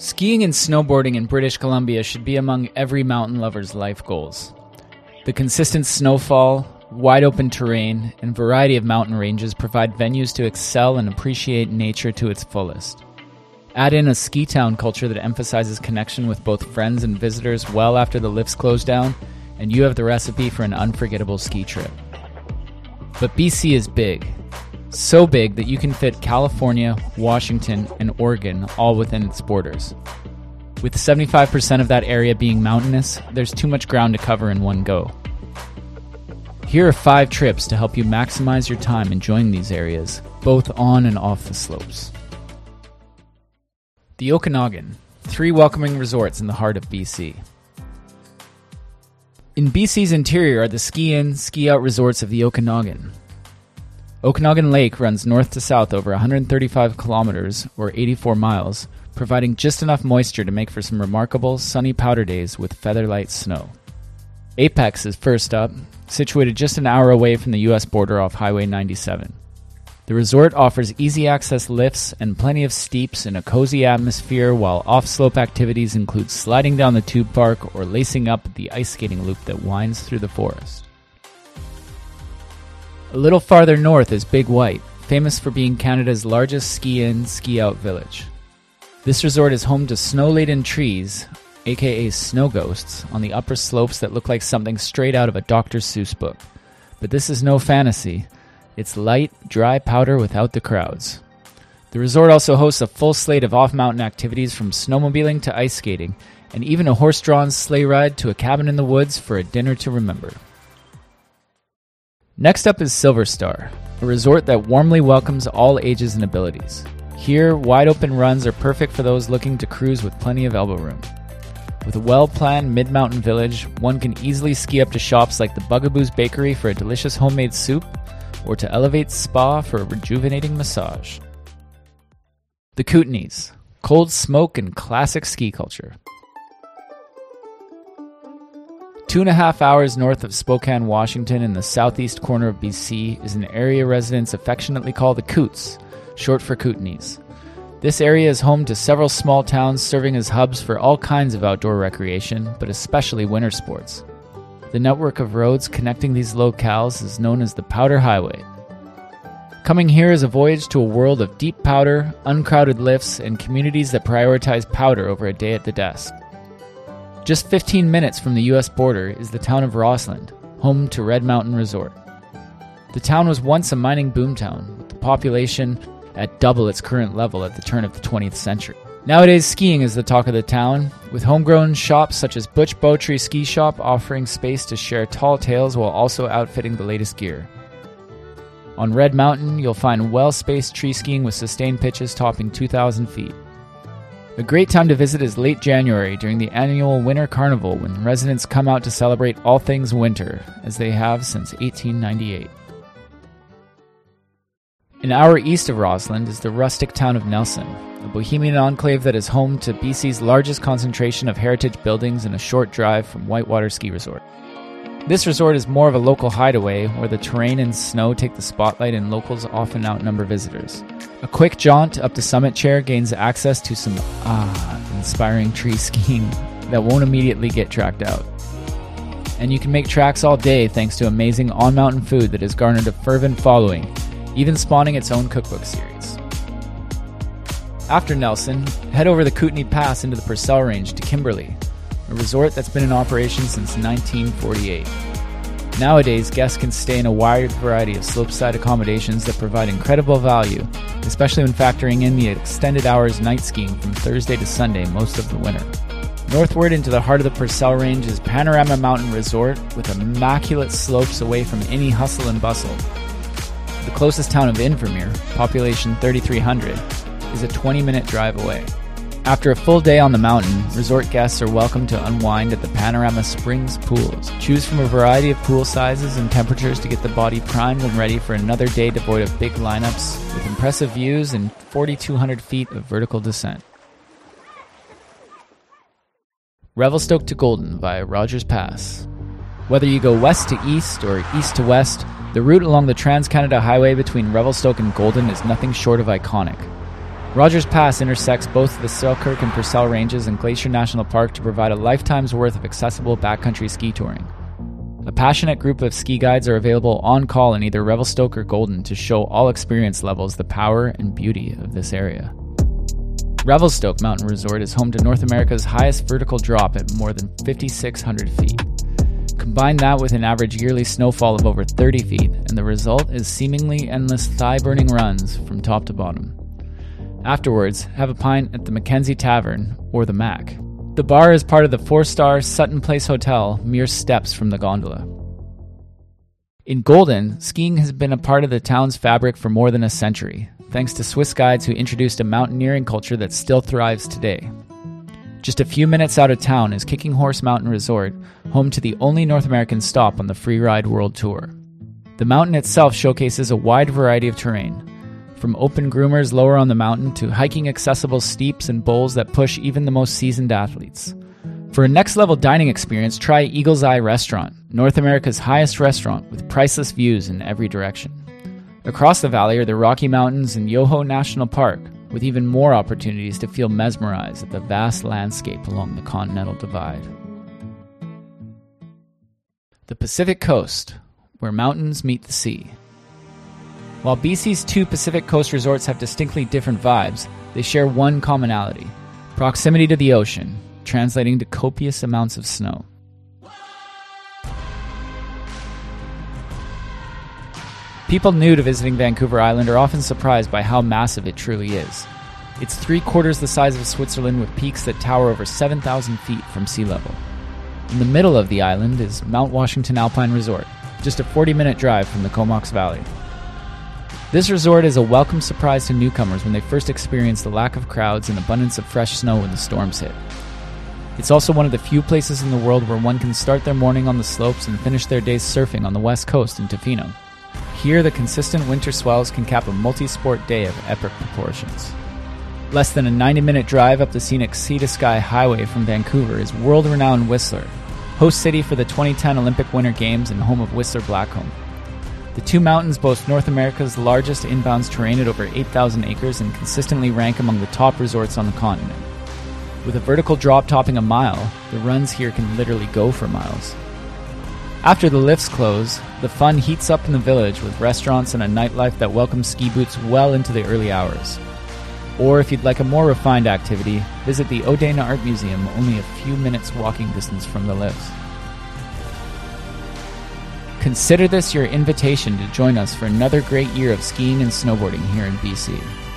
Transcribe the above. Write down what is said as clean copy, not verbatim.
Skiing and snowboarding in British Columbia should be among every mountain lover's life goals. The consistent snowfall, wide open terrain, and variety of mountain ranges provide venues to excel and appreciate nature to its fullest. Add in a ski town culture that emphasizes connection with both friends and visitors well after the lifts close down, and you have the recipe for an unforgettable ski trip. But BC is big. So big that you can fit California, Washington, and Oregon all within its borders. With 75% of that area being mountainous, there's too much ground to cover in one go. Here are 5 trips to help you maximize your time enjoying these areas, both on and off the slopes. The Okanagan, 3 welcoming resorts in the heart of BC. In BC's interior are the ski-in, ski-out resorts of the Okanagan. Okanagan Lake runs north to south over 135 kilometers, or 84 miles, providing just enough moisture to make for some remarkable sunny powder days with feather-light snow. Apex is first up, situated just an hour away from the U.S. border off Highway 97. The resort offers easy-access lifts and plenty of steeps in a cozy atmosphere, while off-slope activities include sliding down the tube park or lacing up the ice skating loop that winds through the forest. A little farther north is Big White, famous for being Canada's largest ski-in, ski-out village. This resort is home to snow-laden trees, aka snow ghosts, on the upper slopes that look like something straight out of a Dr. Seuss book. But this is no fantasy. It's light, dry powder without the crowds. The resort also hosts a full slate of off-mountain activities from snowmobiling to ice skating, and even a horse-drawn sleigh ride to a cabin in the woods for a dinner to remember. Next up is Silver Star, a resort that warmly welcomes all ages and abilities. Here, wide-open runs are perfect for those looking to cruise with plenty of elbow room. With a well-planned mid-mountain village, one can easily ski up to shops like the Bugaboo's Bakery for a delicious homemade soup, or to Elevate's Spa for a rejuvenating massage. The Kootenays, cold smoke and classic ski culture. 2.5 hours north of Spokane, Washington, in the southeast corner of BC, is an area residents affectionately call the Coots, short for Kootenays. This area is home to several small towns serving as hubs for all kinds of outdoor recreation, but especially winter sports. The network of roads connecting these locales is known as the Powder Highway. Coming here is a voyage to a world of deep powder, uncrowded lifts, and communities that prioritize powder over a day at the desk. Just 15 minutes from the U.S. border is the town of Rossland, home to Red Mountain Resort. The town was once a mining boomtown, with the population at double its current level at the turn of the 20th century. Nowadays, skiing is the talk of the town, with homegrown shops such as Butch Bowtree Ski Shop offering space to share tall tales while also outfitting the latest gear. On Red Mountain, you'll find well-spaced tree skiing with sustained pitches topping 2,000 feet. A great time to visit is late January during the annual Winter Carnival, when residents come out to celebrate all things winter, as they have since 1898. An hour east of Rossland is the rustic town of Nelson, a bohemian enclave that is home to BC's largest concentration of heritage buildings and a short drive from Whitewater Ski Resort. This resort is more of a local hideaway where the terrain and snow take the spotlight and locals often outnumber visitors. A quick jaunt up to Summit Chair gains access to some inspiring tree skiing that won't immediately get tracked out. And you can make tracks all day thanks to amazing on-mountain food that has garnered a fervent following, even spawning its own cookbook series. After Nelson, head over the Kootenay Pass into the Purcell Range to Kimberley, a resort that's been in operation since 1948. Nowadays, guests can stay in a wide variety of slopeside accommodations that provide incredible value, especially when factoring in the extended hours night skiing from Thursday to Sunday most of the winter. Northward into the heart of the Purcell Range is Panorama Mountain Resort, with immaculate slopes away from any hustle and bustle. The closest town of Invermere, population 3,300, is a 20-minute drive away. After a full day on the mountain, resort guests are welcome to unwind at the Panorama Springs pools. Choose from a variety of pool sizes and temperatures to get the body primed and ready for another day devoid of big lineups, with impressive views and 4,200 feet of vertical descent. Revelstoke to Golden via Rogers Pass. Whether you go west to east or east to west, the route along the Trans-Canada Highway between Revelstoke and Golden is nothing short of iconic. Rogers Pass intersects both the Selkirk and Purcell Ranges and Glacier National Park to provide a lifetime's worth of accessible backcountry ski touring. A passionate group of ski guides are available on call in either Revelstoke or Golden to show all experience levels the power and beauty of this area. Revelstoke Mountain Resort is home to North America's highest vertical drop at more than 5,600 feet. Combine that with an average yearly snowfall of over 30 feet, and the result is seemingly endless thigh-burning runs from top to bottom. Afterwards, have a pint at the Mackenzie Tavern, or the Mac. The bar is part of the 4-star Sutton Place Hotel, mere steps from the gondola. In Golden, skiing has been a part of the town's fabric for more than a century, thanks to Swiss guides who introduced a mountaineering culture that still thrives today. Just a few minutes out of town is Kicking Horse Mountain Resort, home to the only North American stop on the Freeride World Tour. The mountain itself showcases a wide variety of terrain, from open groomers lower on the mountain to hiking accessible steeps and bowls that push even the most seasoned athletes. For a next-level dining experience, try Eagle's Eye Restaurant, North America's highest restaurant with priceless views in every direction. Across the valley are the Rocky Mountains and Yoho National Park, with even more opportunities to feel mesmerized at the vast landscape along the Continental Divide. The Pacific Coast, where mountains meet the sea. While BC's two Pacific Coast resorts have distinctly different vibes, they share one commonality: proximity to the ocean, translating to copious amounts of snow. People new to visiting Vancouver Island are often surprised by how massive it truly is. It's 3/4 the size of Switzerland, with peaks that tower over 7,000 feet from sea level. In the middle of the island is Mount Washington Alpine Resort, just a 40-minute drive from the Comox Valley. This resort is a welcome surprise to newcomers when they first experience the lack of crowds and abundance of fresh snow when the storms hit. It's also one of the few places in the world where one can start their morning on the slopes and finish their days surfing on the west coast in Tofino. Here, the consistent winter swells can cap a multi-sport day of epic proportions. Less than a 90-minute drive up the scenic Sea to Sky Highway from Vancouver is world-renowned Whistler, host city for the 2010 Olympic Winter Games and home of Whistler Blackcomb. The two mountains boast North America's largest inbounds terrain at over 8,000 acres and consistently rank among the top resorts on the continent. With a vertical drop topping a mile, the runs here can literally go for miles. After the lifts close, the fun heats up in the village with restaurants and a nightlife that welcomes ski boots well into the early hours. Or if you'd like a more refined activity, visit the Odena Art Museum, only a few minutes walking distance from the lifts. Consider this your invitation to join us for another great year of skiing and snowboarding here in BC.